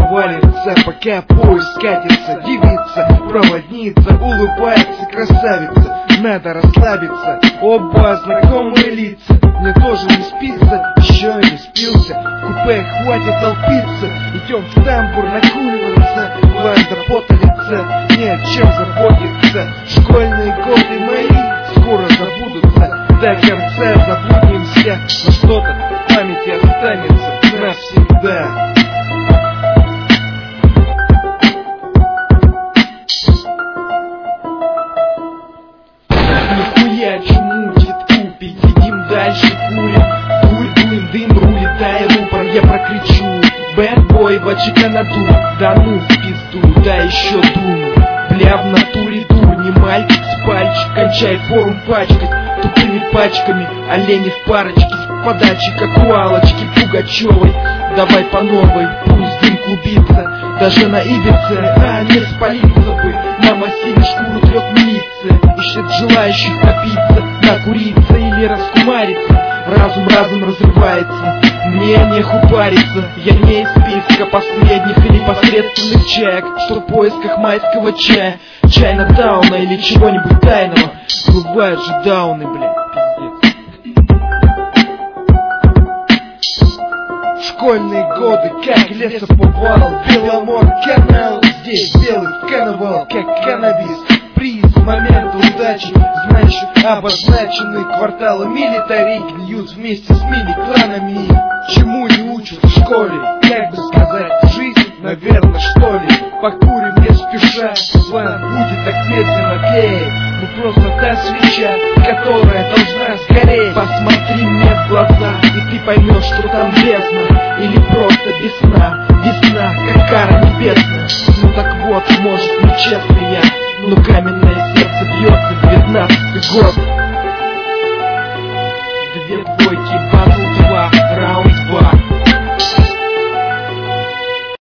проваливается, пока поезд катится. Девица, проводница, улыбается красавица. Надо расслабиться, оба знакомые лица. Мне тоже не спится, еще не спился. В купе хватит толпиться. Идем в тамбур накуриваться. Банда пота лица, ни о чем заботиться. Школьные годы мои скоро забудутся. До конца заблудимся, но что-то в памяти останется навсегда. Нихуя чумутит купить, сидим дальше, курим. Дуем, дым рулит, тает рупор, я прокричу. Бэтбой в очага надул, да ну в пизду, да еще дуну. Бля, в натуре дур, не мальчик с пальчик, кончай форум пачкать тупыми пачками, олени в парочке, подачи как у Аллочки Пугачевой. Давай по новой, пусть дым клубится, даже на Ибице, не спалиться бы. На массиве шкуру 3 милиция ищет желающих напиться, накуриться или раскумариться. Разум разрывается, мне неху париться. Я не из списка последних или посредственных чаек, что в поисках майского чая, чайна дауна или чего-нибудь тайного. Бывают же дауны, блядь, пиздец. Школьные годы, как лесоповал, Беломор канал, здесь белый карнавал, как каннабис. Приз, момент удачи, значит обозначенные кварталы милитари гниют вместе с мини-кланами. Чему не учат в школе, как бы сказать, жизнь, наверное, что ли. Покурим не спеша, план будет так медленно тлеет. Мы просто та свеча, которая должна сгореть. Посмотри мне в глаза, и ты поймешь, что там бездна, или просто весна, весна, как кара небесная. Ну так вот, может, нечестный я, но каменное сердце бьется, 19-й год.